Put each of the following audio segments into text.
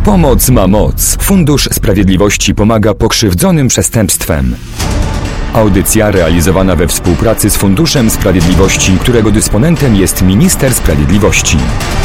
Pomoc ma moc. Fundusz Sprawiedliwości pomaga pokrzywdzonym przestępstwem. Audycja realizowana we współpracy z Funduszem Sprawiedliwości, którego dysponentem jest Minister Sprawiedliwości.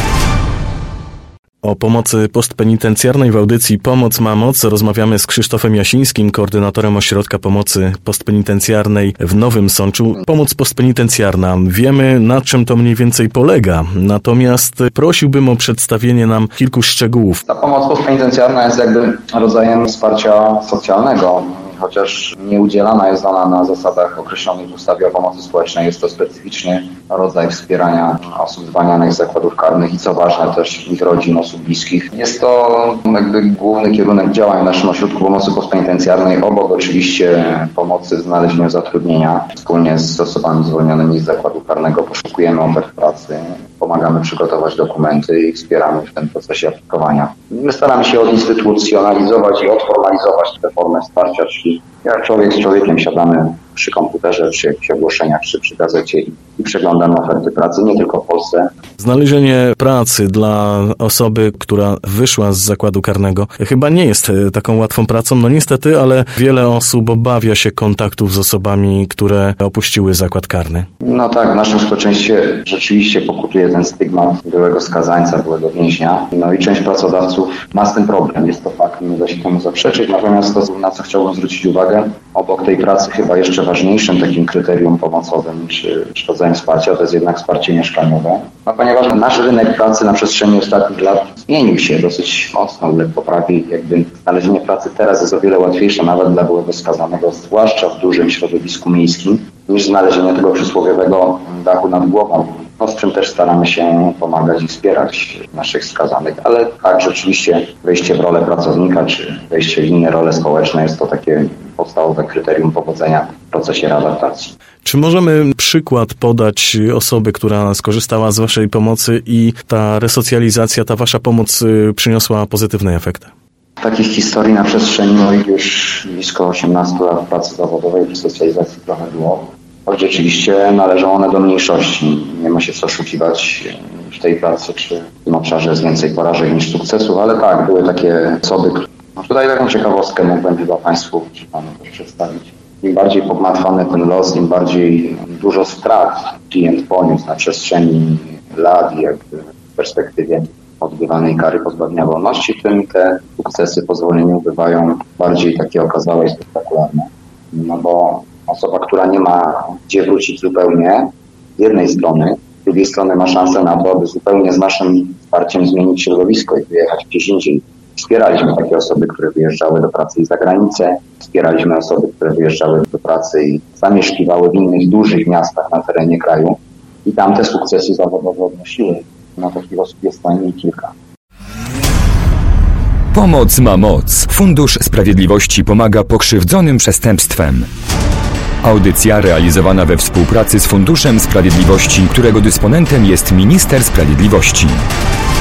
O pomocy postpenitencjarnej w audycji Pomoc ma moc rozmawiamy z Krzysztofem Jasińskim, koordynatorem Ośrodka Pomocy Postpenitencjarnej w Nowym Sączu. Pomoc postpenitencjarna. Wiemy, na czym to mniej więcej polega, natomiast prosiłbym o przedstawienie nam kilku szczegółów. Ta pomoc postpenitencjarna jest jakby rodzajem wsparcia socjalnego, chociaż nie udzielana jest ona na zasadach określonych w ustawie o pomocy społecznej. Jest to specyficzny rodzaj wspierania osób zwalnianych z zakładów karnych i co ważne też ich rodzin, osób bliskich. Jest to jakby główny kierunek działań w naszym ośrodku pomocy postpenitencjarnej, obok oczywiście pomocy w znalezieniu zatrudnienia. Wspólnie z osobami zwolnionymi z zakładu karnego poszukujemy ofert pracy, pomagamy przygotować dokumenty i wspieramy w tym procesie aplikowania. My staramy się odinstytucjonalizować i odformalizować tę formę wsparcia, czyli jak człowiek z człowiekiem siadamy przy komputerze, przy jakichś ogłoszeniach, czy przy gazecie i przeglądamy oferty pracy, nie tylko w Polsce. Znalezienie pracy dla osoby, która wyszła z zakładu karnego, chyba nie jest taką łatwą pracą. No niestety, ale wiele osób obawia się kontaktów z osobami, które opuściły zakład karny. No tak, w naszym społeczeństwie rzeczywiście pokutuje ten stygmat byłego skazańca, byłego więźnia. No i część pracodawców ma z tym problem. Jest to fakt, nie da się temu zaprzeczyć. Natomiast to, na co chciałbym zwrócić uwagę, obok tej pracy chyba jeszcze ważniejszym takim kryterium pomocowym czy rodzajem wsparcia to jest jednak wsparcie mieszkaniowe. No ponieważ nasz rynek pracy na przestrzeni ostatnich lat zmienił się dosyć mocno, uległ poprawie. Jakby znalezienie pracy teraz jest o wiele łatwiejsze nawet dla byłego skazanego, zwłaszcza w dużym środowisku miejskim, niż znalezienie tego przysłowiowego dachu nad głową. No, z czym też staramy się pomagać i wspierać naszych skazanych, ale tak, rzeczywiście wejście w rolę pracownika czy wejście w inne role społeczne jest to takie podstawowe kryterium powodzenia w procesie readaptacji. Czy możemy przykład podać osoby, która skorzystała z waszej pomocy i ta resocjalizacja, ta wasza pomoc przyniosła pozytywne efekty? Takich historii na przestrzeni moich już blisko 18 lat pracy zawodowej i socjalizacji trochę było. Choć rzeczywiście należą one do mniejszości. Nie ma się co oszukiwać w tej pracy, czy w tym obszarze jest więcej porażek niż sukcesów, ale tak, były takie osoby, które... No tutaj taką ciekawostkę mógłbym chyba Państwu czy Panu też przedstawić. Im bardziej pogmatwany ten los, im bardziej dużo strat klient poniósł na przestrzeni lat i jakby w perspektywie odbywanej kary pozbawienia wolności, tym te sukcesy po zwolnieniu bywają bardziej takie okazałe i spektakularne. No bo osoba, która nie ma gdzie wrócić zupełnie z jednej strony, z drugiej strony ma szansę na to, aby zupełnie z naszym wsparciem zmienić środowisko i wyjechać gdzieś indziej. Wspieraliśmy takie osoby, które wyjeżdżały do pracy i za granicę. Wspieraliśmy osoby, które wyjeżdżały do pracy i zamieszkiwały w innych dużych miastach na terenie kraju. I tam te sukcesy zawodowe odnosiły. No takich osób jest najmniej kilka. Pomoc ma moc. Fundusz Sprawiedliwości pomaga pokrzywdzonym przestępstwem. Audycja realizowana we współpracy z Funduszem Sprawiedliwości, którego dysponentem jest Minister Sprawiedliwości.